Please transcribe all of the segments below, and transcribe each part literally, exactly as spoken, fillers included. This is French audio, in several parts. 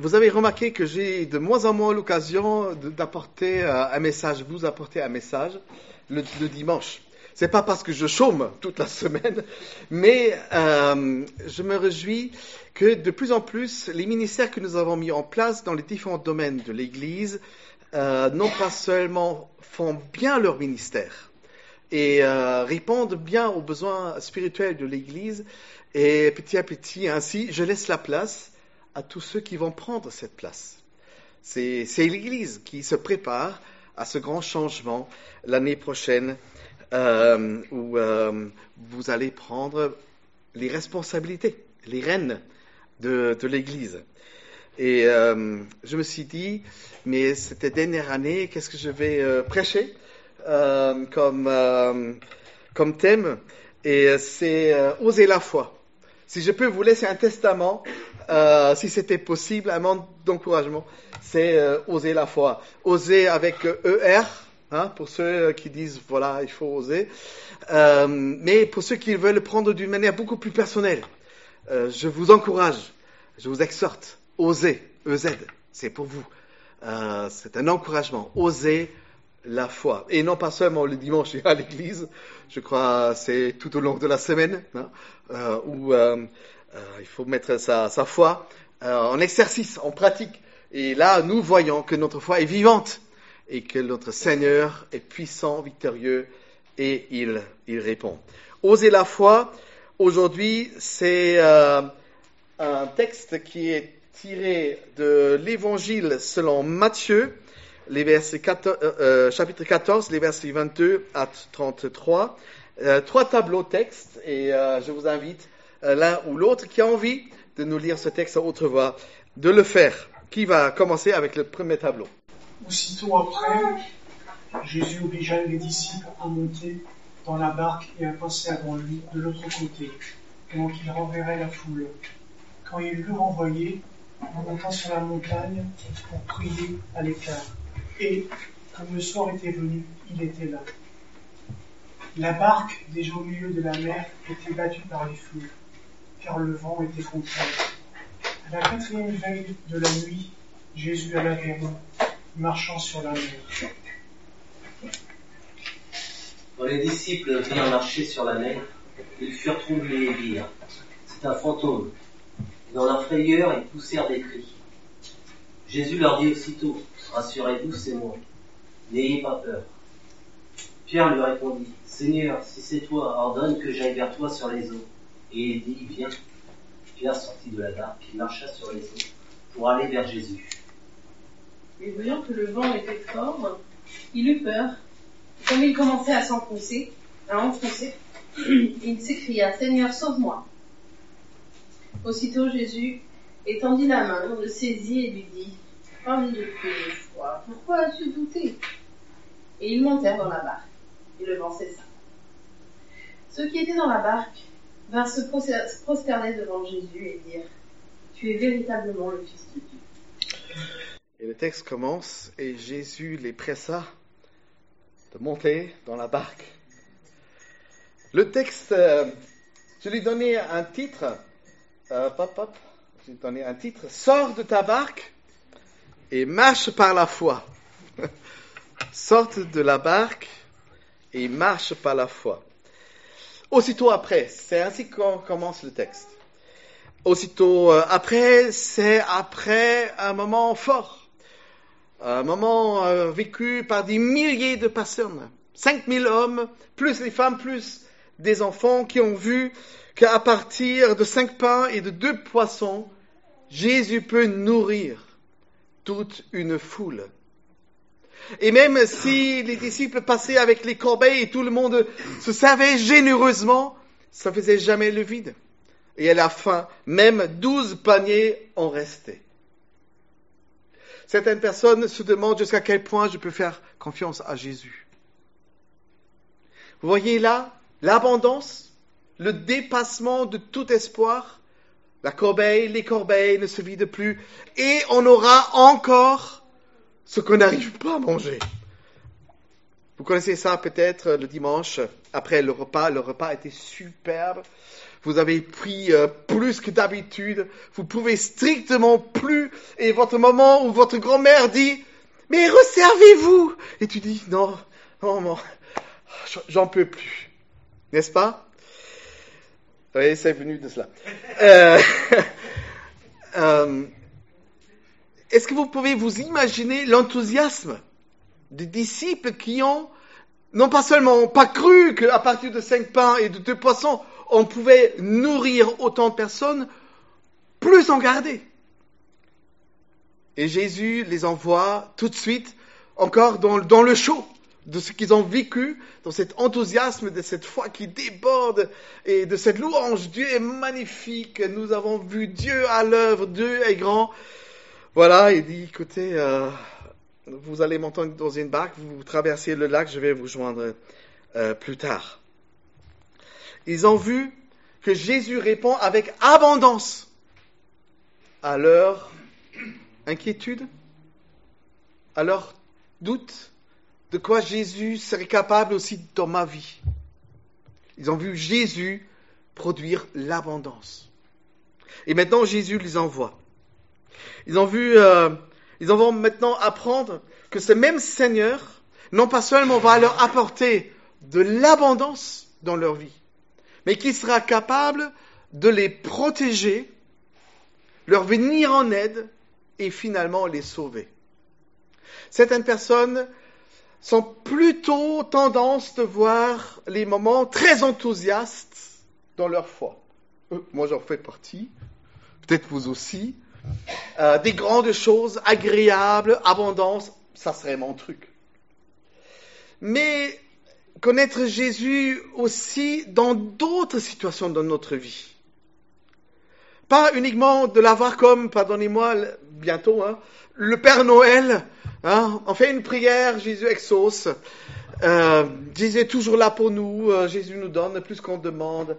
vous avez remarqué que j'ai de moins en moins l'occasion de, d'apporter euh, un message, vous apporter un message le, le dimanche. C'est pas parce que je chôme toute la semaine, mais euh, je me réjouis que de plus en plus, les ministères que nous avons mis en place dans les différents domaines de l'Église, euh, non pas seulement font bien leur ministère et euh, répondent bien aux besoins spirituels de l'Église, et petit à petit, ainsi, je laisse la place à tous ceux qui vont prendre cette place. C'est, c'est l'Église qui se prépare à ce grand changement l'année prochaine, euh, où euh, vous allez prendre les responsabilités, les rênes de, de l'Église. Et euh, je me suis dit, mais cette dernière année, qu'est-ce que je vais euh, prêcher euh, comme, euh, comme thème? Et c'est euh, oser la foi. Si je peux vous laisser un testament, euh, si c'était possible, un mot d'encouragement, c'est euh, oser la foi. Oser avec E R, hein, pour ceux qui disent, voilà, il faut oser. Euh, mais pour ceux qui veulent le prendre d'une manière beaucoup plus personnelle, euh, je vous encourage, je vous exhorte, osez, E Z, c'est pour vous. Euh, c'est un encouragement, osez la foi. Et non pas seulement le dimanche à l'église, je crois c'est tout au long de la semaine, hein, euh, où euh, euh, il faut mettre sa, sa foi euh, en exercice, en pratique. Et là, nous voyons que notre foi est vivante et que notre Seigneur est puissant, victorieux, et il, il répond. Oser la foi, aujourd'hui, c'est euh, un texte qui est tiré de l'Évangile selon Matthieu, les versets quatorze, euh, chapitre quatorze, les versets vingt-deux à trente-trois. Euh, trois tableaux textes, et euh, je vous invite, euh, l'un ou l'autre, qui a envie de nous lire ce texte à haute voix, de le faire. Qui va commencer avec le premier tableau? Aussitôt après, Jésus obligea les disciples à monter dans la barque et à passer avant lui de l'autre côté, pendant qu'il renverrait la foule. Quand il l'eut renvoyé, on monta sur la montagne pour prier à l'écart. Et, comme le soir était venu, il était là. La barque, déjà au milieu de la mer, était battue par les flots, car le vent était contraire. À la quatrième veille de la nuit, Jésus alla vers eux, marchant sur la mer. Quand les disciples virent marcher sur la mer, ils furent troublés et dirent, c'est un fantôme. Et dans leur frayeur, ils poussèrent des cris. Jésus leur dit aussitôt, rassurez-vous, c'est moi. N'ayez pas peur. Pierre lui répondit, Seigneur, si c'est toi, ordonne que j'aille vers toi sur les eaux. Et il dit, viens. Pierre sortit de la barque et marcha sur les eaux pour aller vers Jésus. Et voyant que le vent était fort, il eut peur. Et comme il commençait à s'enfoncer, à enfoncer, il s'écria, Seigneur, sauve-moi. Aussitôt Jésus étendit la main, le saisit et lui dit, homme de peu de foi, pourquoi as-tu douté? Et ils montèrent dans la barque, et le vent cessa. Ceux qui étaient dans la barque vinrent se prosterner devant Jésus et dire, tu es véritablement le Fils de Dieu. Et le texte commence, et Jésus les pressa de monter dans la barque. Le texte, euh, je lui donnais un titre, euh, pop, pop, je lui donnais un titre, sors de ta barque et marche par la foi. Sorte de la barque et marche par la foi. Aussitôt après, c'est ainsi qu'on commence le texte. Aussitôt après, c'est après un moment fort, un moment euh, vécu par des milliers de personnes, cinq mille hommes, plus les femmes, plus des enfants qui ont vu qu'à partir de cinq pains et de deux poissons, Jésus peut nourrir toute une foule. Et même si les disciples passaient avec les corbeilles et tout le monde se servait généreusement, ça ne faisait jamais le vide. Et à la fin, même douze paniers en restaient. Certaines personnes se demandent jusqu'à quel point je peux faire confiance à Jésus. Vous voyez là, l'abondance, le dépassement de tout espoir. La corbeille, les corbeilles ne se vident plus. Et on aura encore ce qu'on n'arrive pas à manger. Vous connaissez ça peut-être le dimanche, après le repas. Le repas était superbe. vous avez pris euh, plus que d'habitude, vous pouvez strictement plus, et votre maman ou votre grand-mère dit, mais resservez-vous. Et tu dis, non, non, non, j'en peux plus. N'est-ce pas? Oui, c'est venu de cela. Euh, euh, est-ce que vous pouvez vous imaginer l'enthousiasme des disciples qui ont, non pas seulement pas cru qu'à partir de cinq pains et de deux poissons, on pouvait nourrir autant de personnes, plus en garder. Et Jésus les envoie tout de suite encore dans, dans le show de ce qu'ils ont vécu, dans cet enthousiasme, de cette foi qui déborde et de cette louange. Dieu est magnifique, nous avons vu Dieu à l'œuvre, Dieu est grand. Voilà, il dit, écoutez, euh, vous allez m'entendre dans une barque, vous traversez le lac, je vais vous joindre euh, plus tard. Ils ont vu que Jésus répond avec abondance à leur inquiétude, à leur doute, de quoi Jésus serait capable aussi dans ma vie. Ils ont vu Jésus produire l'abondance. Et maintenant, Jésus les envoie. Ils ont vu, euh, ils vont maintenant apprendre que ce même Seigneur, non pas seulement va leur apporter de l'abondance dans leur vie, mais qui sera capable de les protéger, leur venir en aide et finalement les sauver. Certaines personnes sont plutôt tendance de voir les moments très enthousiastes dans leur foi. Euh, moi, j'en fais partie, peut-être vous aussi. Euh, des grandes choses agréables, abondance, ça serait mon truc. Mais connaître Jésus aussi dans d'autres situations de notre vie. Pas uniquement de l'avoir comme, pardonnez-moi, bientôt, hein, le Père Noël. Hein, on fait une prière, Jésus exauce. Euh, Jésus est toujours là pour nous. Euh, Jésus nous donne plus qu'on demande.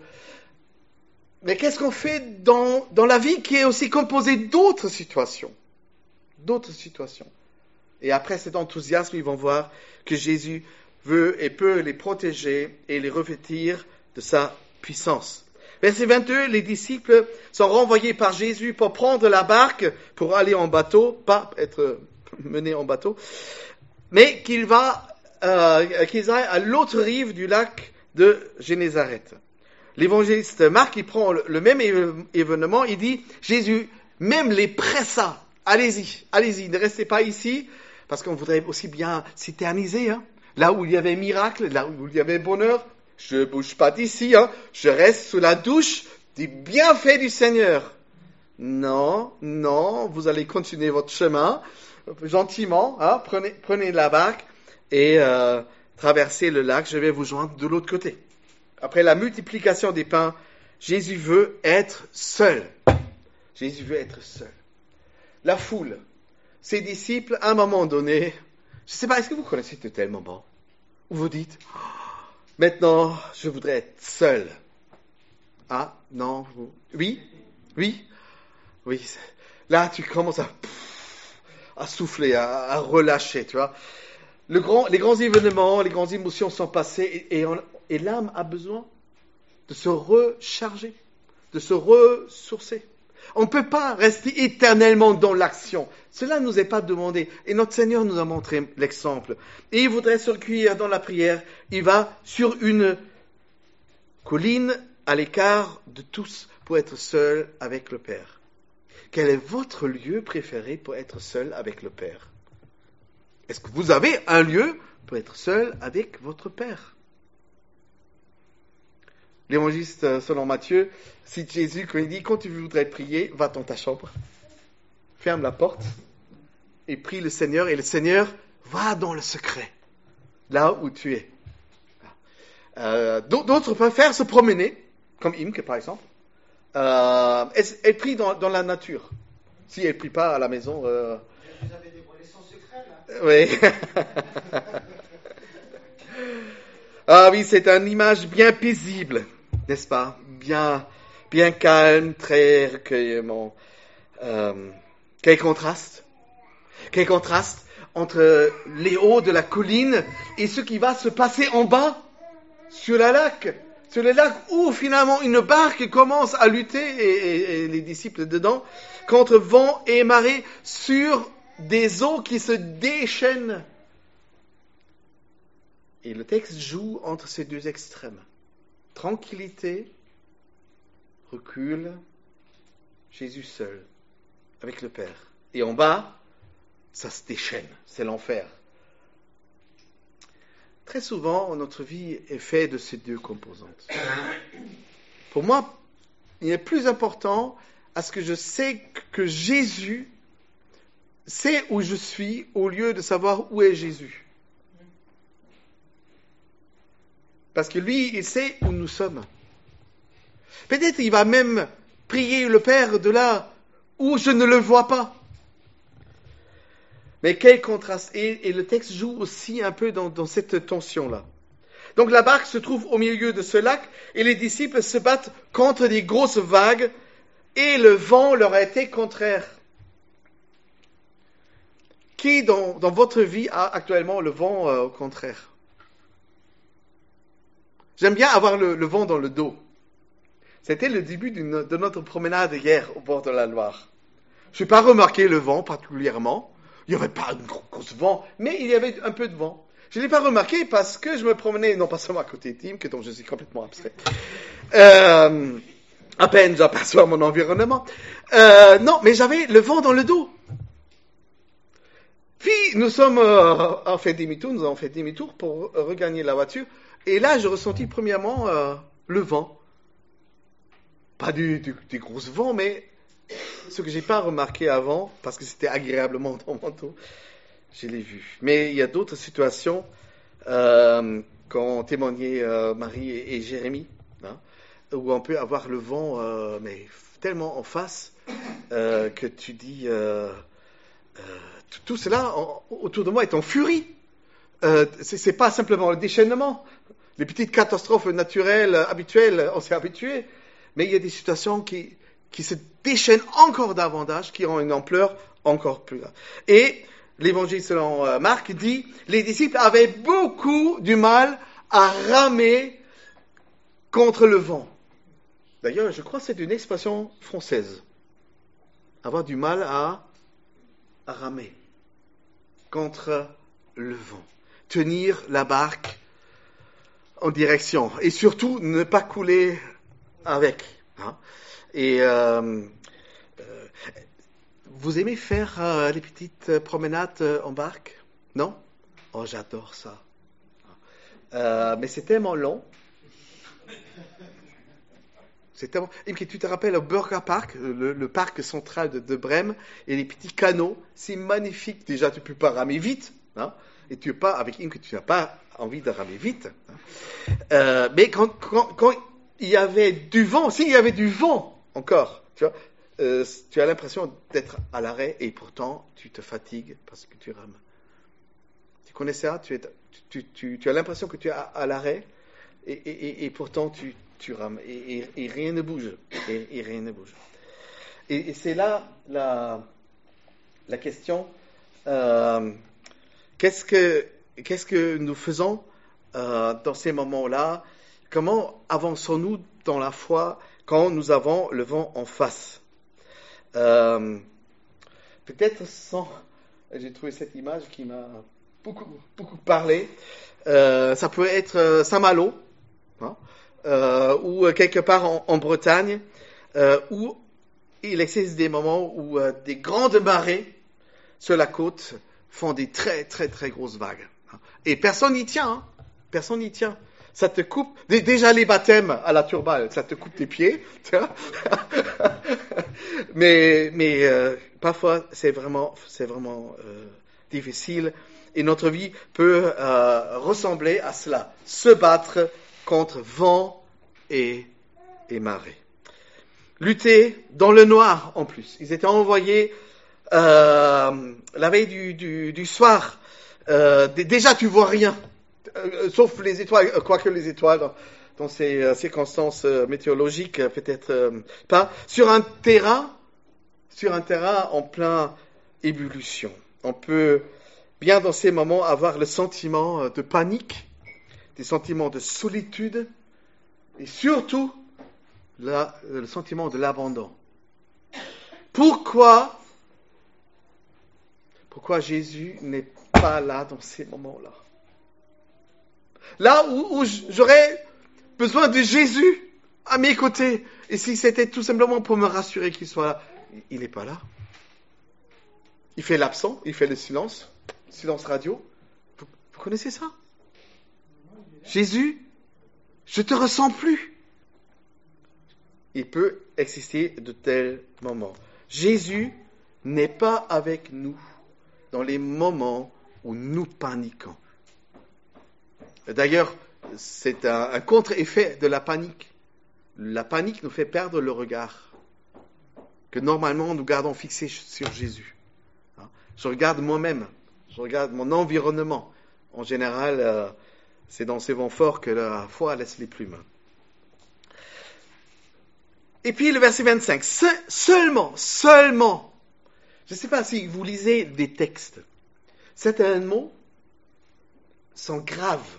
Mais qu'est-ce qu'on fait dans, dans la vie qui est aussi composée d'autres situations? D'autres situations. Et après cet enthousiasme, ils vont voir que Jésus veut et peut les protéger et les revêtir de sa puissance. Verset vingt-deux, les disciples sont renvoyés par Jésus pour prendre la barque, pour aller en bateau, pas être menés en bateau, mais qu'il va, euh, qu'ils aillent à l'autre rive du lac de Génézareth. L'évangéliste Marc, il prend le même événement, il dit, Jésus même les pressa, allez-y, allez-y, ne restez pas ici, parce qu'on voudrait aussi bien s'éterniser, hein. Là où il y avait miracle, là où il y avait bonheur, je ne bouge pas d'ici, hein. Je reste sous la douche des bienfaits du Seigneur. Non, non, vous allez continuer votre chemin, gentiment, hein. prenez, prenez la barque et euh, traversez le lac, je vais vous joindre de l'autre côté. Après la multiplication des pains, Jésus veut être seul. Jésus veut être seul. La foule, ses disciples, à un moment donné, je ne sais pas, est-ce que vous connaissez de tels moments où vous dites, oh, maintenant, je voudrais être seul. Ah, non, vous... oui, oui, oui. Là, tu commences à, à souffler, à, à relâcher, tu vois. Le grand, les grands événements, les grandes émotions sont passées et, et, on, et l'âme a besoin de se recharger, de se ressourcer. On ne peut pas rester éternellement dans l'action. Cela ne nous est pas demandé. Et notre Seigneur nous a montré l'exemple. Et il voudrait se recueillir dans la prière. Il va sur une colline à l'écart de tous pour être seul avec le Père. Quel est votre lieu préféré pour être seul avec le Père? Est-ce que vous avez un lieu pour être seul avec votre Père? L'évangéliste selon Matthieu cite Jésus quand il dit, quand tu voudrais prier, va dans ta chambre, ferme la porte et prie le Seigneur, et le Seigneur va dans le secret, là où tu es. Euh, d'autres préfèrent se promener, comme Imke par exemple. Euh, elle, elle prie dans, dans la nature. Si elle ne prie pas à la maison... Euh... Vous avez dévoilé son secret, là. Oui. Ah oui, c'est une image bien paisible, n'est-ce pas? Bien, bien calme, très recueillement. Euh, quel contraste! Quel contraste entre les hauts de la colline et ce qui va se passer en bas, sur la lac, sur le lac où finalement une barque commence à lutter, et, et, et les disciples dedans, contre vent et marée sur des eaux qui se déchaînent. Et le texte joue entre ces deux extrêmes. Tranquillité, recul, Jésus seul, avec le Père. Et en bas, ça se déchaîne, c'est l'enfer. Très souvent, notre vie est faite de ces deux composantes. Pour moi, il est plus important à ce que je sais que Jésus sait où je suis au lieu de savoir où est Jésus. Parce que lui, il sait où nous sommes. Peut-être il va même prier le Père de là où je ne le vois pas. Mais quel contraste. Et, et le texte joue aussi un peu dans, dans cette tension-là. Donc la barque se trouve au milieu de ce lac et les disciples se battent contre des grosses vagues et le vent leur a été contraire. Qui dans, dans votre vie a actuellement le vent euh, au contraire? J'aime bien avoir le, le vent dans le dos. C'était le début d'une, de notre promenade hier au bord de la Loire. Je n'ai pas remarqué le vent particulièrement. Il n'y avait pas un gros, gros vent, mais il y avait un peu de vent. Je ne l'ai pas remarqué parce que je me promenais, non pas seulement à côté de Tim, que dont je suis complètement abstrait. Euh, à peine j'aperçois mon environnement. Euh, non, mais j'avais le vent dans le dos. Puis nous sommes euh, en fait demi-tour, nous avons fait demi-tour pour regagner la voiture. Et là, je ressentis premièrement euh, le vent. Pas du, du, du gros vent, mais ce que je n'ai pas remarqué avant, parce que c'était agréablement dans mon dos, je l'ai vu. Mais il y a d'autres situations, euh, quand témoignaient euh, Marie et, et Jérémie, hein, où on peut avoir le vent euh, mais tellement en face euh, que tu dis, euh, euh, tout, tout cela en, autour de moi est en furie. Euh, c'est, c'est pas simplement le déchaînement. Les petites catastrophes naturelles habituelles, on s'est habitué. Mais il y a des situations qui, qui se déchaînent encore davantage, qui ont une ampleur encore plus grande. Et l'évangile selon euh, Marc dit, les disciples avaient beaucoup du mal à ramer contre le vent. D'ailleurs, je crois que c'est une expression française. Avoir du mal à, à ramer contre le vent. Tenir la barque en direction. Et surtout, ne pas couler avec. Hein. Et euh, euh, vous aimez faire euh, les petites promenades euh, en barque? Non? Oh, j'adore ça. Euh, mais c'est tellement long. C'est tellement... Et puis, tu te rappelles au Burger Park, le, le parc central de, de Brême, et les petits canaux, c'est magnifique. Déjà, tu ne peux pas ramer vite. Hein, et tu n'es pas avec une que tu n'as pas envie de ramer vite. Hein. Euh, mais quand, quand, quand il y avait du vent, s'il y avait du vent encore, tu vois, euh, tu as l'impression d'être à l'arrêt et pourtant tu te fatigues parce que tu rames. Tu connais ça? Tu, es, tu, tu, tu as l'impression que tu es à, à l'arrêt et, et, et, et pourtant tu, tu rames et, et, et rien ne bouge. Et, et rien ne bouge. Et, et c'est là la, la question, euh, qu'est-ce que, qu'est-ce que nous faisons euh, dans ces moments-là? Comment avançons-nous dans la foi quand nous avons le vent en face? euh, Peut-être sans... J'ai trouvé cette image qui m'a beaucoup, beaucoup parlé. Euh, ça peut être euh, Saint-Malo, hein, euh, ou quelque part en, en Bretagne, euh, où il existe des moments où euh, des grandes marées sur la côte font des très, très, très grosses vagues. Et personne n'y tient, hein. Personne n'y tient. Ça te coupe, déjà les baptêmes à la Turballe, ça te coupe tes pieds, tu vois. mais mais euh, parfois c'est vraiment, c'est vraiment euh, difficile et notre vie peut euh, ressembler à cela, se battre contre vent et, et marée. Lutter dans le noir en plus. Ils étaient envoyés euh, la veille du, du, du soir. Euh, déjà tu vois rien. Euh, sauf les étoiles, quoique les étoiles dans, dans ces euh, circonstances euh, météorologiques, euh, peut-être euh, pas, sur un terrain, sur un terrain en plein ébullition. On peut bien dans ces moments avoir le sentiment de panique, des sentiments de solitude, Et surtout, la, le sentiment de l'abandon. Pourquoi, pourquoi Jésus n'est pas là dans ces moments-là? Là où, où j'aurais besoin de Jésus à mes côtés. Et si c'était tout simplement pour me rassurer qu'il soit là, il n'est pas là. Il fait l'absent, il fait le silence, silence radio. Vous, vous connaissez ça? Jésus, je te ressens plus. Il peut exister de tels moments. Jésus n'est pas avec nous dans les moments où nous paniquons. D'ailleurs, c'est un, un contre-effet de la panique. La panique nous fait perdre le regard que normalement nous gardons fixé sur Jésus. Je regarde moi-même, je regarde mon environnement. En général, euh, c'est dans ces vents forts que la foi laisse les plumes. Et puis le verset vingt-cinq, Se- seulement, seulement. Je ne sais pas si vous lisez des textes. Certains mots sont graves.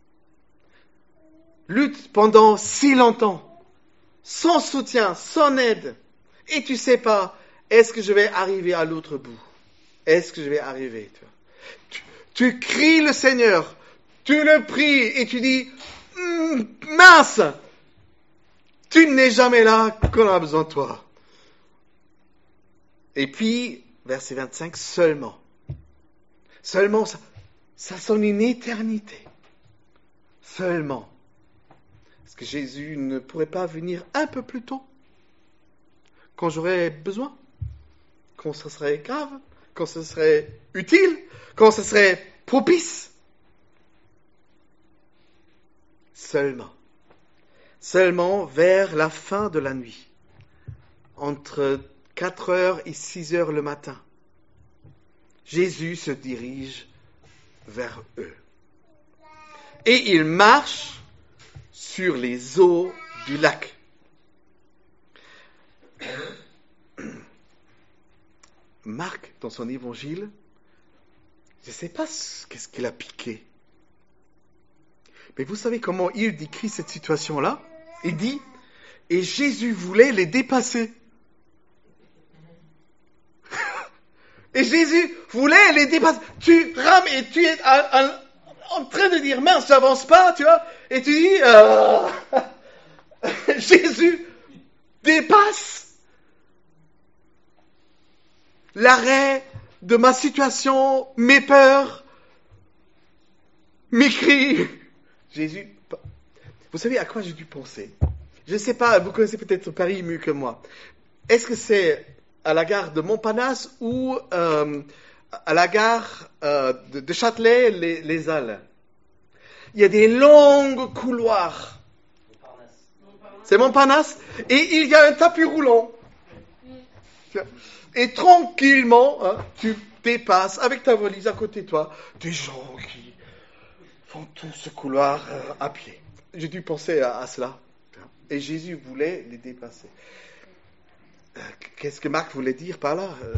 Lutte pendant si longtemps, sans soutien, sans aide. Et tu sais pas, est-ce que je vais arriver à l'autre bout? Est-ce que je vais arriver? Tu, tu cries le Seigneur, tu le pries et tu dis, mince, tu n'es jamais là quand on a besoin de toi. Et puis, verset vingt-cinq, seulement. Seulement, ça, ça sonne une éternité. Seulement. Est-ce que Jésus ne pourrait pas venir un peu plus tôt? Quand j'aurais besoin? Quand ce serait grave? Quand ce serait utile? Quand ce serait propice? Seulement. Seulement vers la fin de la nuit. Entre quatre heures et six heures le matin. Jésus se dirige vers eux. Et il marche sur les eaux du lac. Marc, dans son évangile, je ne sais pas ce, qu'est-ce qu'il a piqué. Mais vous savez comment il décrit cette situation-là? Il dit, et Jésus voulait les dépasser. Et Jésus voulait les dépasser. Tu rames et tu es à, à, en train de dire, mince, j'avance pas, tu vois. Et tu dis, euh, Jésus dépasse l'arrêt de ma situation, mes peurs, mes cris. Jésus, vous savez à quoi j'ai dû penser? Je ne sais pas, vous connaissez peut-être Paris mieux que moi. Est-ce que c'est à la gare de Montparnasse ou euh, à la gare euh, de, de Châtelet, les, les Halles? Il y a des longs couloirs. C'est Montparnasse. Et il y a un tapis roulant. Et tranquillement, hein, tu dépasses avec ta valise à côté de toi des gens qui font tout ce couloir euh, à pied. J'ai dû penser à, à cela. Et Jésus voulait les dépasser. Euh, qu'est-ce que Marc voulait dire par là? euh,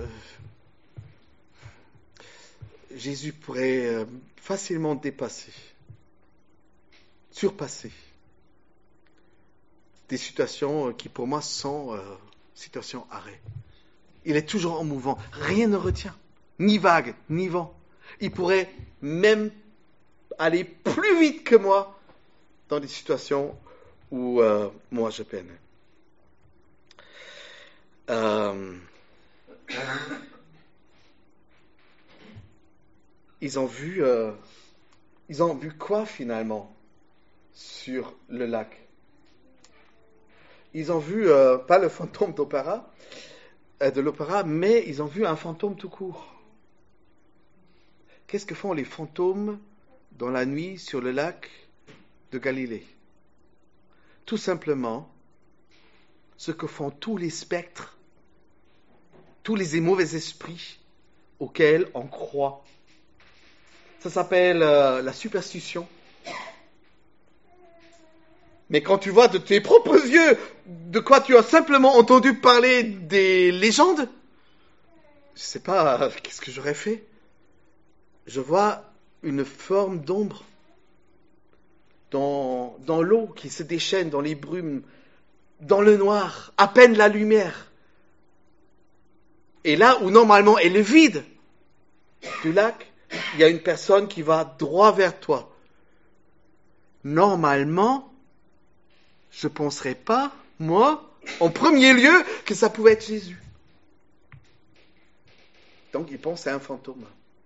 Jésus pourrait euh, facilement dépasser, surpasser des situations qui pour moi sont euh, situations arrêt. Il est toujours en mouvement. Rien ne retient. Ni vague, ni vent. Il pourrait même aller plus vite que moi dans des situations où euh, moi je peine. Euh, ils ont vu, euh, ils ont vu quoi finalement sur le lac? Ils ont vu euh, pas le fantôme d'opéra, de l'opéra, mais ils ont vu un fantôme tout court. Qu'est-ce que font les fantômes dans la nuit sur le lac de Galilée? Tout simplement, ce que font tous les spectres, tous les mauvais esprits auxquels on croit. Ça s'appelle euh, la superstition. Mais quand tu vois de tes propres yeux de quoi tu as simplement entendu parler des légendes, je ne sais pas, qu'est-ce que j'aurais fait? Je vois une forme d'ombre dans, dans l'eau qui se déchaîne, dans les brumes, dans le noir, à peine la lumière. Et là où normalement elle est vide du lac, il y a une personne qui va droit vers toi. Normalement, je ne penserais pas, moi, en premier lieu, que ça pouvait être Jésus. Donc il pense à un fantôme.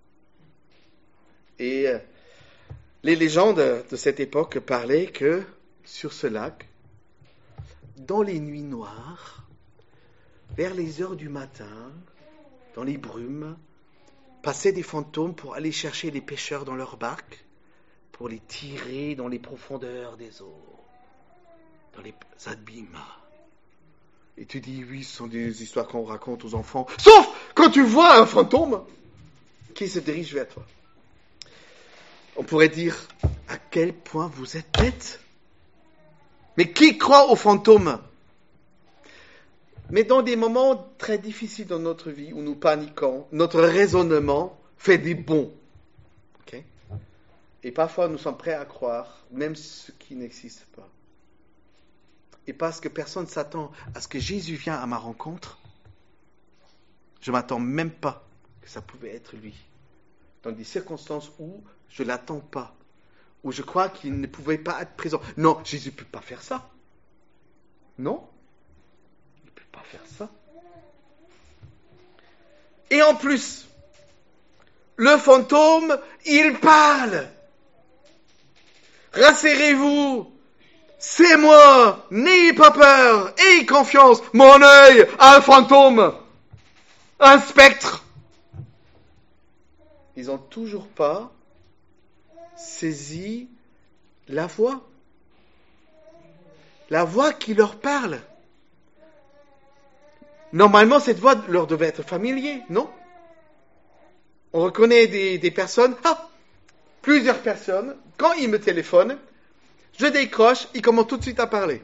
Et euh, les légendes de cette époque parlaient que sur ce lac, dans les nuits noires, vers les heures du matin, dans les brumes, passaient des fantômes pour aller chercher les pêcheurs dans leur barque, pour les tirer dans les profondeurs des eaux, dans les abîmes. Et tu dis, oui, ce sont des histoires qu'on raconte aux enfants, sauf quand tu vois un fantôme qui se dirige vers toi. On pourrait dire, à quel point vous êtes bête. Mais qui croit aux fantômes? Mais dans des moments très difficiles dans notre vie, où nous paniquons, notre raisonnement fait des bonds. Okay? Et parfois, nous sommes prêts à croire, même ce qui n'existe pas. Et parce que personne ne s'attend à ce que Jésus vienne à ma rencontre, je ne m'attends même pas que ça pouvait être lui. Dans des circonstances où je ne l'attends pas, où je crois qu'il ne pouvait pas être présent. Non, Jésus ne peut pas faire ça. Non, il ne peut pas faire ça. Et en plus, le fantôme, il parle. Rassurez-vous, c'est moi, n'ayez pas peur, ayez confiance, mon œil, un fantôme, un spectre. Ils n'ont toujours pas saisi la voix. La voix qui leur parle. Normalement, cette voix leur devait être familière, non? On reconnaît des, des personnes, ah, plusieurs personnes, quand ils me téléphonent, je décroche, ils commencent tout de suite à parler.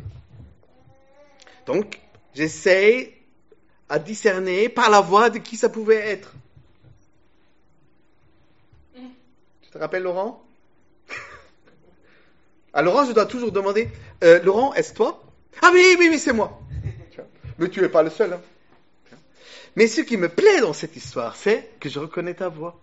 Donc, j'essaie à discerner par la voix de qui ça pouvait être. Tu te rappelles Laurent? À Laurent, je dois toujours demander, euh, Laurent, est-ce toi? Ah oui, oui, oui, c'est moi. Mais tu n'es pas le seul. Hein. Mais ce qui me plaît dans cette histoire, c'est que je reconnais ta voix.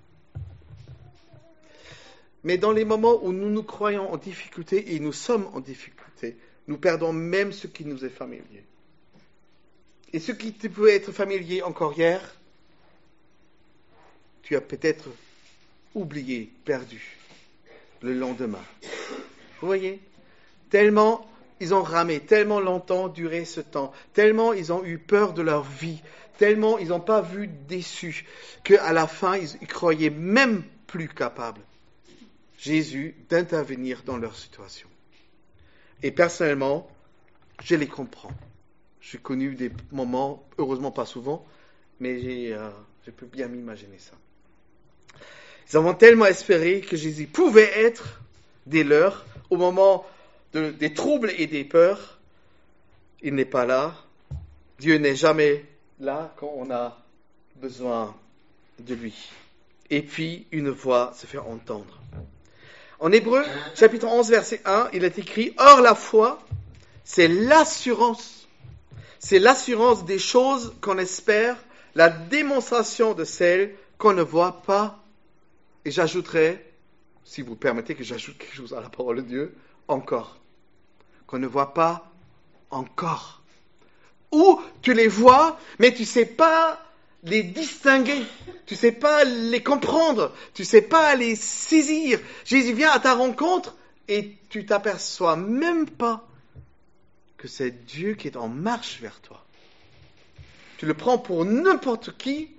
Mais dans les moments où nous nous croyons en difficulté, et nous sommes en difficulté, nous perdons même ce qui nous est familier. Et ce qui te peut être familier encore hier, tu as peut-être oublié, perdu, le lendemain. Vous voyez? Tellement ils ont ramé, tellement longtemps duré ce temps, tellement ils ont eu peur de leur vie, tellement ils n'ont pas vu déçus, qu'à la fin, ils ne croyaient même plus capables, Jésus, d'intervenir dans leur situation. Et personnellement, je les comprends. J'ai connu des moments, heureusement pas souvent, mais j'ai, euh, je peux bien m'imaginer ça. Ils avons tellement espéré que Jésus pouvait être des leurs au moment de, des troubles et des peurs. Il n'est pas là. Dieu n'est jamais là quand on a besoin de lui. Et puis, une voix se fait entendre. En Hébreu, chapitre onze, verset un, il est écrit « Or la foi, c'est l'assurance. C'est l'assurance des choses qu'on espère, la démonstration de celles qu'on ne voit pas. » Et j'ajouterai, si vous permettez que j'ajoute quelque chose à la parole de Dieu, encore. Qu'on ne voit pas encore. Ou tu les vois, mais tu ne sais pas les distinguer. Tu ne sais pas les comprendre. Tu ne sais pas les saisir. Jésus vient à ta rencontre et tu t'aperçois même pas que c'est Dieu qui est en marche vers toi. Tu le prends pour n'importe qui.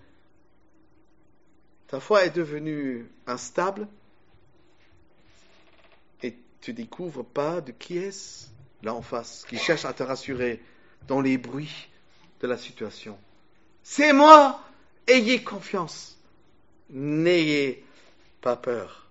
Ta foi est devenue instable et tu ne découvres pas de qui est-ce là en face, qui cherche à te rassurer dans les bruits de la situation. C'est moi, ayez confiance, n'ayez pas peur.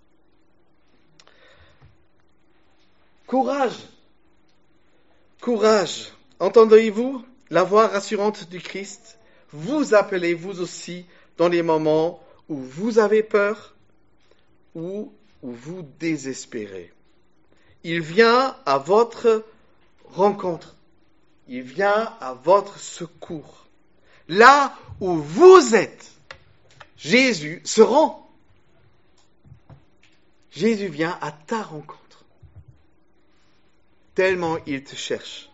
Courage, courage, entendez-vous la voix rassurante du Christ? Vous appelez vous aussi dans les moments où vous avez peur ou où vous désespérez. Il vient à votre rencontre. Il vient à votre secours. Là où vous êtes, Jésus se rend. Jésus vient à ta rencontre. Tellement il te cherche.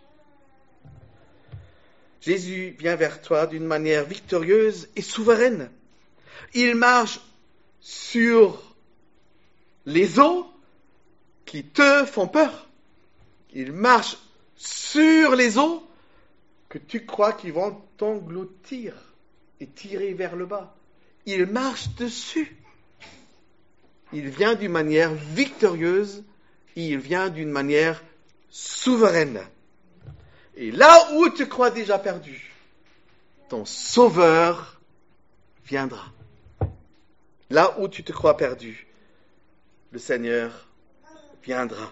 Jésus vient vers toi d'une manière victorieuse et souveraine. Il marche sur les eaux qui te font peur. Il marche sur les eaux que tu crois qu'ils vont t'engloutir et tirer vers le bas. Il marche dessus. Il vient d'une manière victorieuse et il vient d'une manière souveraine. Et là où tu crois déjà perdu, ton Sauveur viendra. Là où tu te crois perdu, le Seigneur viendra.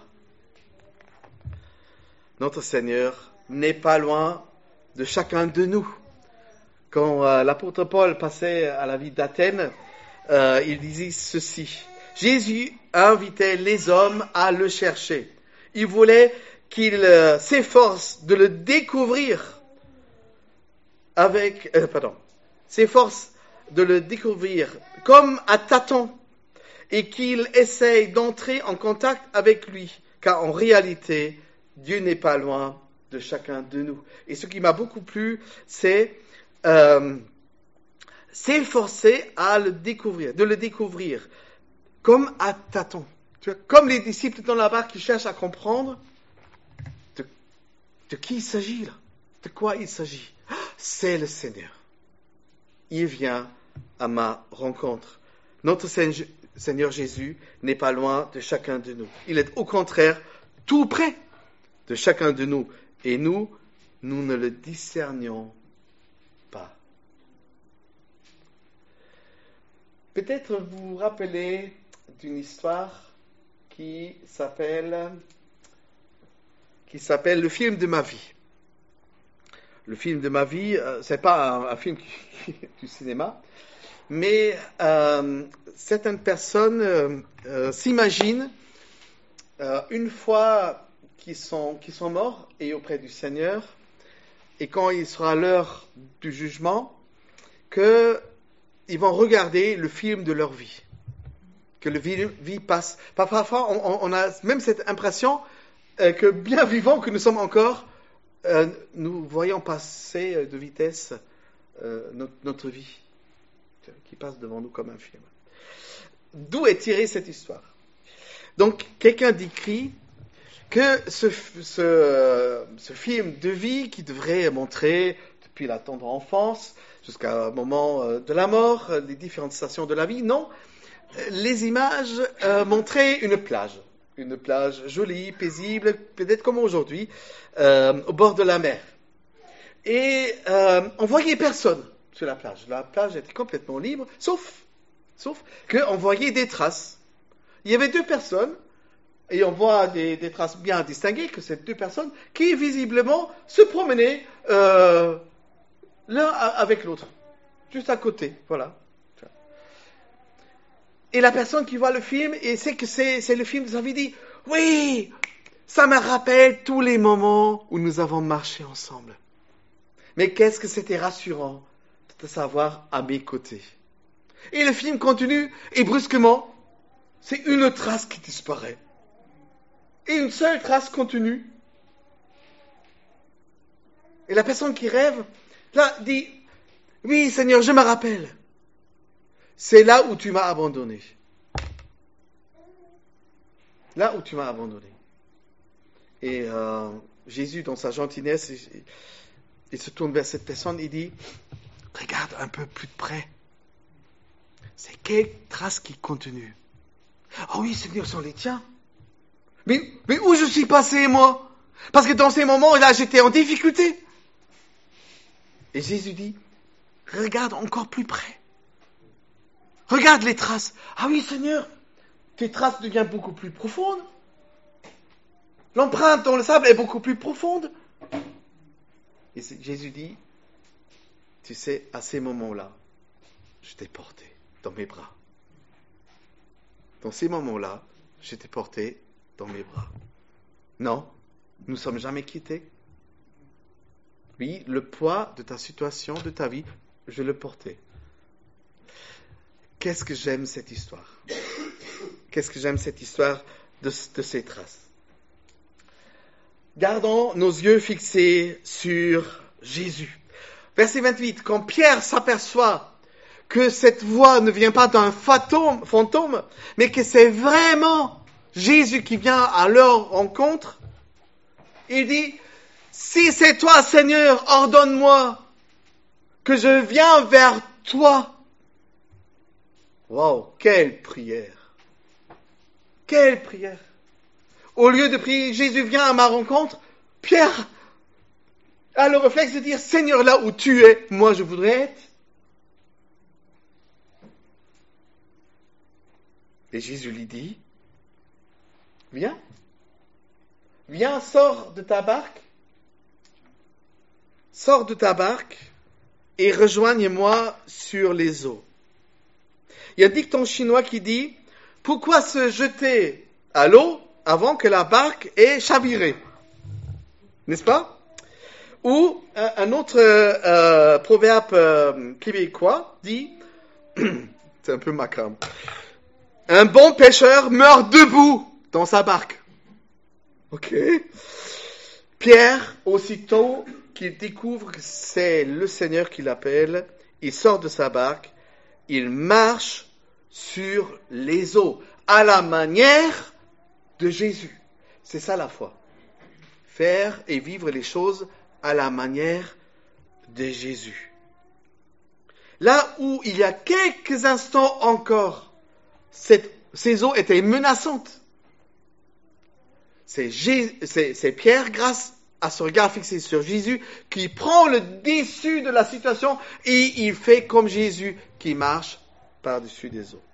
Notre Seigneur n'est pas loin de chacun de nous. Quand euh, l'apôtre Paul passait à la ville d'Athènes, euh, il disait ceci. Jésus invitait les hommes à le chercher. Il voulait qu'ils euh, s'efforcent de le découvrir avec, euh, pardon, s'efforcent de le découvrir comme à tâtons et qu'ils essayent d'entrer en contact avec lui, car en réalité, Dieu n'est pas loin de chacun de nous. Et ce qui m'a beaucoup plu, c'est euh, s'efforcer à le découvrir, de le découvrir comme à tâtons. Tu vois, comme les disciples dans la barque qui cherchent à comprendre de, de qui il s'agit là, de quoi il s'agit. C'est le Seigneur. Il vient à ma rencontre. Notre Seigneur Jésus n'est pas loin de chacun de nous. Il est au contraire tout près de chacun de nous. Et nous, nous ne le discernions pas. Peut-être vous vous rappelez d'une histoire qui s'appelle, qui s'appelle Le film de ma vie. Le film de ma vie, euh, c'est pas un, un film qui, du cinéma, mais euh, certaines personnes euh, euh, s'imaginent euh, une fois qu'ils sont, qu'ils sont morts et auprès du Seigneur, et quand il sera l'heure du jugement, qu'ils vont regarder le film de leur vie, que la vie, vie passe. Parfois, on, on a même cette impression euh, que bien vivants que nous sommes encore, euh, nous voyons passer de vitesse euh, notre, notre vie, qui passe devant nous comme un film. D'où est tirée cette histoire? Donc, quelqu'un décrit que ce, ce, ce film de vie qui devrait montrer, depuis la tendre enfance jusqu'à moment de la mort, les différentes stations de la vie, non, les images euh, montraient une plage, une plage jolie, paisible, peut-être comme aujourd'hui, euh, au bord de la mer. Et euh, on voyait personne sur la plage. La plage était complètement libre, sauf, sauf qu'on voyait des traces. Il y avait deux personnes, et on voit des, des traces bien distinguées, que ces deux personnes qui visiblement se promenaient euh, l'un avec l'autre, juste à côté, voilà. Et la personne qui voit le film et sait que c'est, c'est le film de sa vie dit « Oui, ça me rappelle tous les moments où nous avons marché ensemble. » Mais qu'est-ce que c'était rassurant de savoir à mes côtés. Et le film continue et brusquement, c'est une trace qui disparaît. Et une seule trace continue. Et la personne qui rêve, là, dit « Oui, Seigneur, je me rappelle. C'est là où tu m'as abandonné. Là où tu m'as abandonné. » Et euh, Jésus, dans sa gentillesse, il, il se tourne vers cette personne et dit « Regarde un peu plus de près. C'est quelle trace qui continue? Oh oui, Seigneur, ce sont les tiens. Mais, mais où je suis passé, moi? Parce que dans ces moments-là, j'étais en difficulté. » Et Jésus dit « Regarde encore plus près. Regarde les traces. Ah oui, Seigneur, tes traces deviennent beaucoup plus profondes. L'empreinte dans le sable est beaucoup plus profonde. » Et Jésus dit, tu sais, à ces moments-là, je t'ai porté dans mes bras. Dans ces moments-là, je t'ai porté dans mes bras. Non, nous ne sommes jamais quittés. Oui, le poids de ta situation, de ta vie, je le portais. Qu'est-ce que j'aime cette histoire? Qu'est-ce que j'aime cette histoire de, de ces traces? Gardons nos yeux fixés sur Jésus. Verset vingt-huit, quand Pierre s'aperçoit que cette voix ne vient pas d'un fantôme, fantôme, mais que c'est vraiment Jésus qui vient à leur rencontre, il dit, si c'est toi, Seigneur, ordonne-moi que je viens vers toi. Wow, quelle prière! Quelle prière! Au lieu de prier, Jésus vient à ma rencontre, Pierre a le réflexe de dire, Seigneur, là où tu es, moi je voudrais être. Et Jésus lui dit, viens, viens, sors de ta barque, sors de ta barque et rejoigne-moi sur les eaux. Il y a un dicton chinois qui dit, pourquoi se jeter à l'eau avant que la barque ait chaviré? N'est-ce pas? Ou un, un autre euh, proverbe euh, québécois dit, c'est un peu macabre, un bon pêcheur meurt debout dans sa barque. Ok. Pierre, aussitôt qu'il découvre que c'est le Seigneur qui l'appelle, il sort de sa barque, il marche sur les eaux, à la manière de Jésus. C'est ça la foi. Faire et vivre les choses à la manière de Jésus. Là où il y a quelques instants encore, cette, ces eaux étaient menaçantes. C'est, Jésus, c'est, c'est Pierre, grâce à ce regard fixé sur Jésus, qui prend le dessus de la situation et il fait comme Jésus qui marche par-dessus des eaux.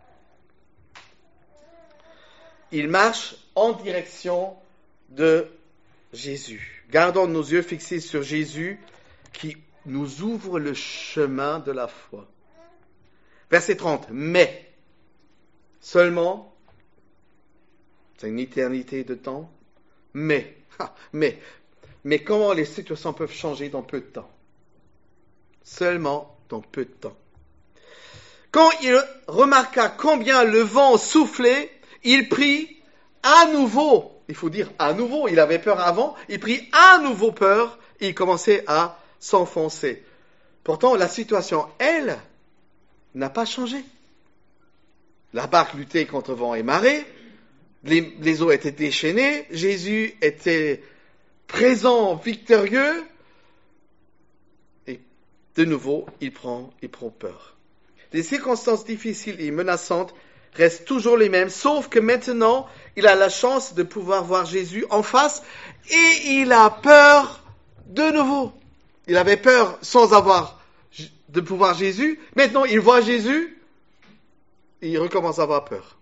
Il marche en direction de Jésus. Gardons nos yeux fixés sur Jésus qui nous ouvre le chemin de la foi. Verset trente. Mais, seulement, c'est une éternité de temps, mais, mais, mais comment les situations peuvent changer dans peu de temps? Seulement dans peu de temps. Quand il remarqua combien le vent soufflait, il prit à nouveau, il faut dire à nouveau, il avait peur avant, il prit à nouveau peur et il commençait à s'enfoncer. Pourtant, la situation, elle, n'a pas changé. La barque luttait contre vent et marée, les, les eaux étaient déchaînées, Jésus était présent, victorieux, et de nouveau, il prend, il prend peur. Les circonstances difficiles et menaçantes restent toujours les mêmes, sauf que maintenant, il a la chance de pouvoir voir Jésus en face et il a peur de nouveau. Il avait peur sans avoir de pouvoir Jésus. Maintenant, il voit Jésus et il recommence à avoir peur.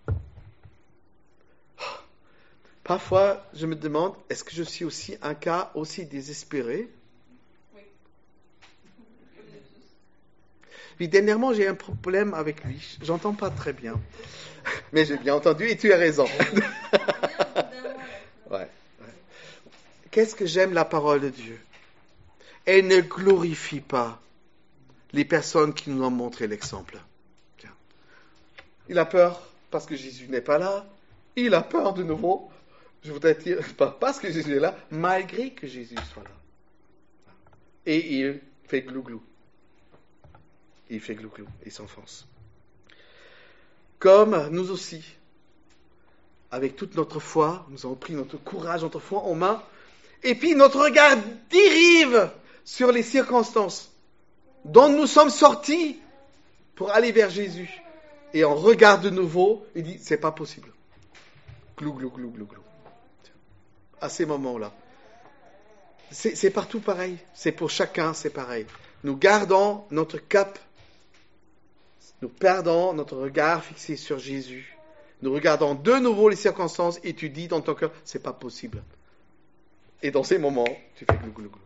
Parfois, je me demande, est-ce que je suis aussi un cas aussi désespéré? Puis dernièrement, j'ai un problème avec lui. J'entends pas très bien. Mais j'ai bien entendu et tu as raison. ouais, ouais. Qu'est-ce que j'aime la parole de Dieu? Elle ne glorifie pas les personnes qui nous ont montré l'exemple. Il a peur parce que Jésus n'est pas là. Il a peur de nouveau. Je voudrais dire, pas parce que Jésus est là, malgré que Jésus soit là. Et il fait glou-glou. Il fait glou-glou, il s'enfonce. Comme nous aussi, avec toute notre foi, nous avons pris notre courage, notre foi en main, et puis notre regard dérive sur les circonstances dont nous sommes sortis pour aller vers Jésus. Et on regarde de nouveau et dit, c'est pas possible. Glou, glou, glou, glou, glou. À ces moments-là. C'est, c'est partout pareil. C'est pour chacun, c'est pareil. Nous gardons notre cap. Nous perdons notre regard fixé sur Jésus. Nous regardons de nouveau les circonstances et tu dis dans ton cœur, c'est pas possible. Et dans ces moments, tu fais glou, glou, glou.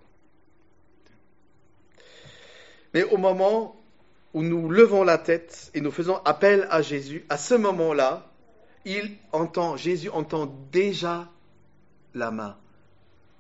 Mais au moment où nous levons la tête et nous faisons appel à Jésus, à ce moment-là, il entend, Jésus entend déjà la main.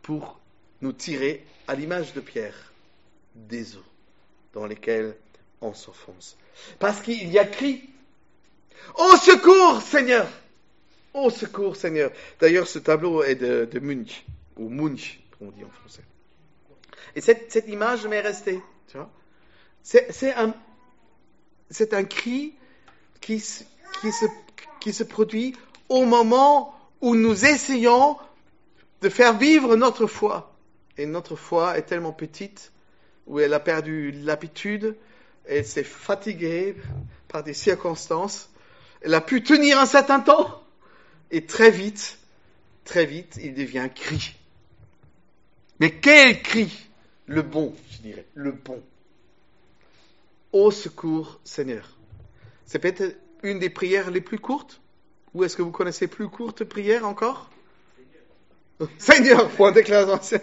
pour nous tirer, à l'image de Pierre, des eaux dans lesquelles on s'enfonce. Parce qu'il y a cri. Au secours, Seigneur! Au secours, Seigneur! D'ailleurs, ce tableau est de, de Munch, ou Munch, comme on dit en français. Et cette, cette image m'est restée. Tu vois? C'est, c'est, un, c'est un cri qui, qui, se, qui se produit au moment où nous essayons de faire vivre notre foi. Et notre foi est tellement petite, où elle a perdu l'habitude, elle s'est fatiguée par des circonstances, elle a pu tenir un certain temps, et très vite, très vite, il devient cri. Mais quel cri! Le bon, je dirais, le bon. Au secours, Seigneur. C'est peut-être une des prières les plus courtes? Ou est-ce que vous connaissez plus courte prière encore? Seigneur, point d'exclamation.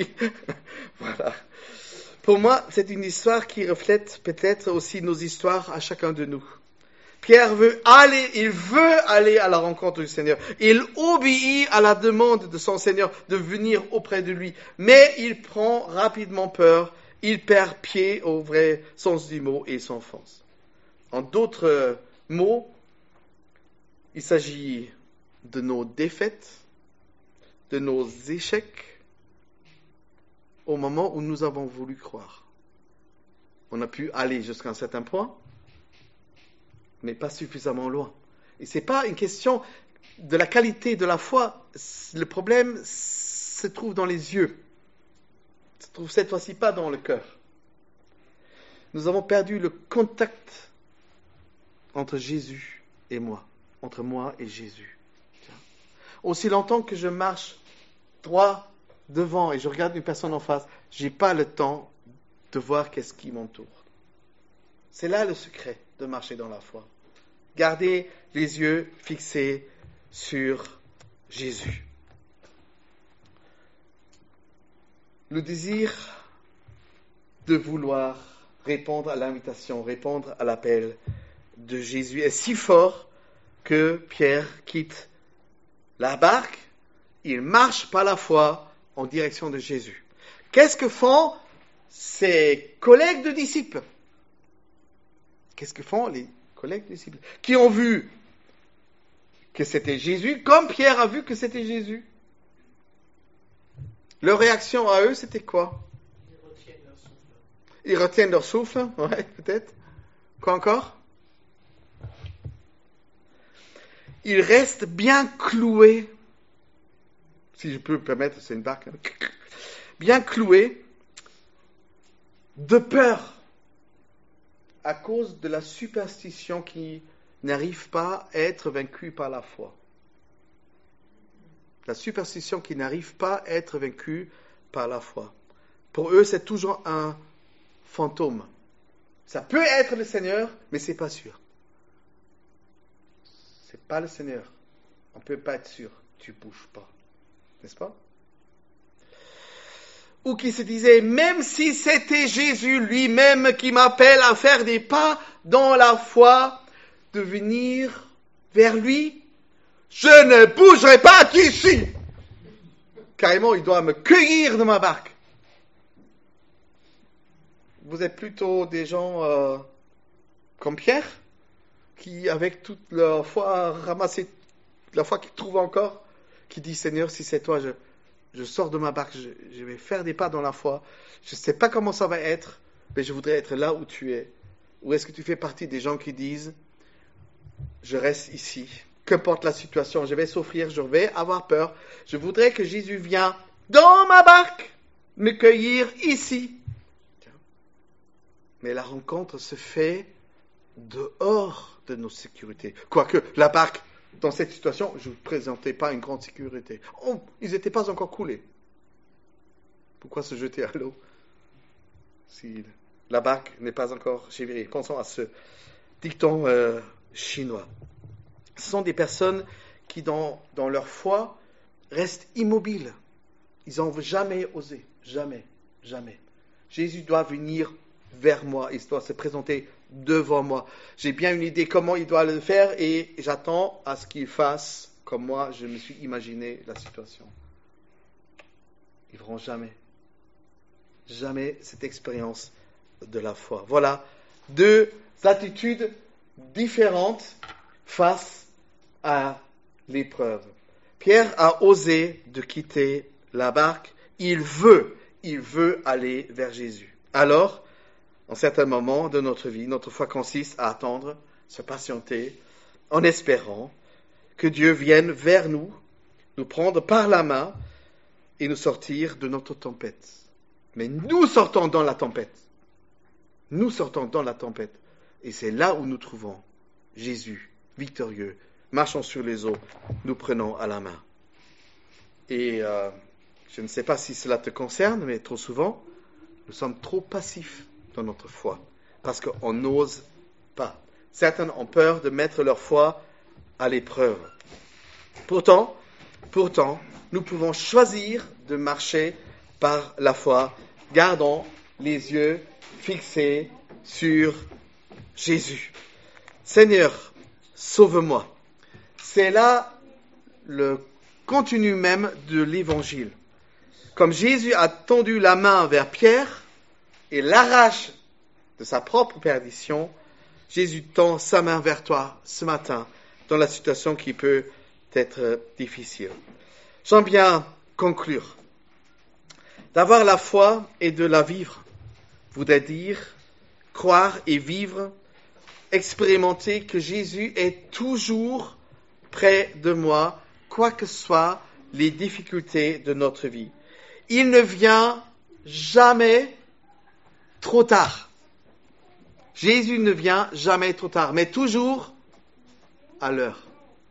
Voilà. Pour moi, c'est une histoire qui reflète peut-être aussi nos histoires à chacun de nous. Pierre veut aller, il veut aller à la rencontre du Seigneur. Il obéit à la demande de son Seigneur de venir auprès de lui. Mais il prend rapidement peur, il perd pied au vrai sens du mot et s'enfonce. En d'autres mots, il s'agit de nos défaites, de nos échecs, au moment où nous avons voulu croire. On a pu aller jusqu'à un certain point, mais pas suffisamment loin. Et ce n'est pas une question de la qualité de la foi. Le problème se trouve dans les yeux. Se trouve cette fois-ci pas dans le cœur. Nous avons perdu le contact entre Jésus et moi, entre moi et Jésus. Aussi longtemps que je marche droit devant et je regarde une personne en face, je n'ai pas le temps de voir qu'est-ce qui m'entoure. C'est là le secret de marcher dans la foi. Gardez les yeux fixés sur Jésus. Le désir de vouloir répondre à l'invitation, répondre à l'appel de Jésus est si fort que Pierre quitte la barque, il marche par la foi en direction de Jésus. Qu'est-ce que font ses collègues de disciples? Qu'est-ce que font les collègues de disciples qui ont vu que c'était Jésus, comme Pierre a vu que c'était Jésus? Leur réaction à eux, c'était quoi? Ils retiennent leur souffle. Ils retiennent leur souffle, ouais, peut-être. Quoi encore? Ils restent bien cloués, si je peux me permettre, c'est une barque, hein, bien cloués, de peur, à cause de la superstition qui n'arrive pas à être vaincue par la foi. La superstition qui n'arrive pas à être vaincue par la foi. Pour eux, c'est toujours un fantôme. Ça peut être le Seigneur, mais c'est pas sûr. C'est pas le Seigneur. On ne peut pas être sûr. Tu bouges pas. N'est-ce pas? Ou qui se disait, même si c'était Jésus lui-même qui m'appelle à faire des pas dans la foi, de venir vers lui, je ne bougerai pas d'ici. Carrément, il doit me cueillir de ma barque. Vous êtes plutôt des gens euh, comme Pierre, qui, avec toute leur foi ramassée, la foi qu'ils trouvent encore, qui dit, Seigneur, si c'est toi, je, je sors de ma barque, je, je vais faire des pas dans la foi. Je ne sais pas comment ça va être, mais je voudrais être là où tu es. Ou est-ce que tu fais partie des gens qui disent, je reste ici, qu'importe la situation, je vais souffrir, je vais avoir peur, je voudrais que Jésus vienne dans ma barque, me cueillir ici. Mais la rencontre se fait dehors de nos sécurités. Quoique, la barque, dans cette situation, je ne vous présentais pas une grande sécurité. Oh, ils n'étaient pas encore coulés. Pourquoi se jeter à l'eau si la barque n'est pas encore chavirée? Pensons à ce dicton euh, chinois. Ce sont des personnes qui, dans, dans leur foi, restent immobiles. Ils n'ont jamais osé. Jamais. Jamais. Jésus doit venir vers moi. Il doit se présenter devant moi. J'ai bien une idée comment il doit le faire et j'attends à ce qu'il fasse comme moi je me suis imaginé la situation. ils ne verront jamais, jamais cette expérience de la foi. Voilà deux attitudes différentes face à l'épreuve. Pierre a osé de quitter la barque. Il veut, il veut aller vers Jésus. Alors, en certains moments de notre vie, notre foi consiste à attendre, se patienter, en espérant que Dieu vienne vers nous, nous prendre par la main et nous sortir de notre tempête. Mais nous sortons dans la tempête. Nous sortons dans la tempête. Et c'est là où nous trouvons Jésus, victorieux, marchant sur les eaux, nous prenons à la main. Et euh, je ne sais pas si cela te concerne, mais trop souvent, nous sommes trop passifs dans notre foi, parce qu'on n'ose pas. Certains ont peur de mettre leur foi à l'épreuve. Pourtant, pourtant, nous pouvons choisir de marcher par la foi, gardant les yeux fixés sur Jésus. Seigneur, sauve-moi. C'est là le contenu même de l'évangile. Comme Jésus a tendu la main vers Pierre et l'arrache de sa propre perdition, Jésus tend sa main vers toi ce matin dans la situation qui peut être difficile. J'aime bien conclure. D'avoir la foi et de la vivre voudrait dire croire et vivre, expérimenter que Jésus est toujours près de moi, quoi que soient les difficultés de notre vie. Il ne vient jamais trop tard. Jésus ne vient jamais trop tard, mais toujours à l'heure.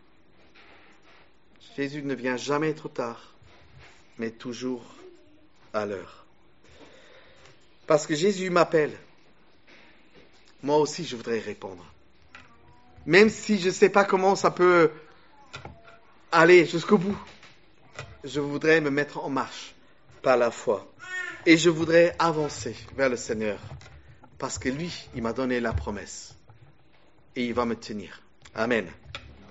Jésus ne vient jamais trop tard, mais toujours à l'heure. Parce que Jésus m'appelle. Moi aussi, je voudrais répondre. Même si je ne sais pas comment ça peut aller jusqu'au bout, je voudrais me mettre en marche par la foi. Et je voudrais avancer vers le Seigneur. Parce que lui, il m'a donné la promesse. Et il va me tenir. Amen.